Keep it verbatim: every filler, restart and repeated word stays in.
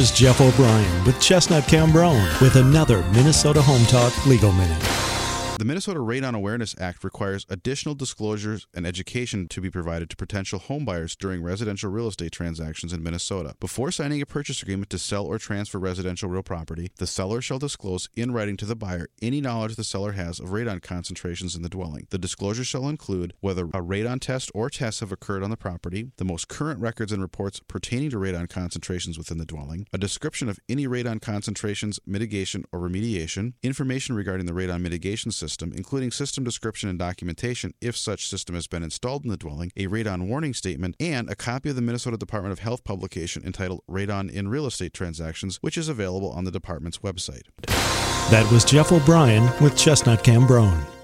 Here's Jeff O'Brien with Chestnut Cambrone with another Minnesota Home Talk Legal Minute. The Minnesota Radon Awareness Act requires additional disclosures and education to be provided to potential homebuyers during residential real estate transactions in Minnesota. Before signing a purchase agreement to sell or transfer residential real property, the seller shall disclose in writing to the buyer any knowledge the seller has of radon concentrations in the dwelling. The disclosure shall include whether a radon test or tests have occurred on the property, the most current records and reports pertaining to radon concentrations within the dwelling, a description of any radon concentrations, mitigation, or remediation, information regarding the radon mitigation system, System, including system description and documentation if such system has been installed in the dwelling, a radon warning statement, and a copy of the Minnesota Department of Health publication entitled Radon in Real Estate Transactions, which is available on the department's website. That was Jeff O'Brien with Chestnut Cambrone.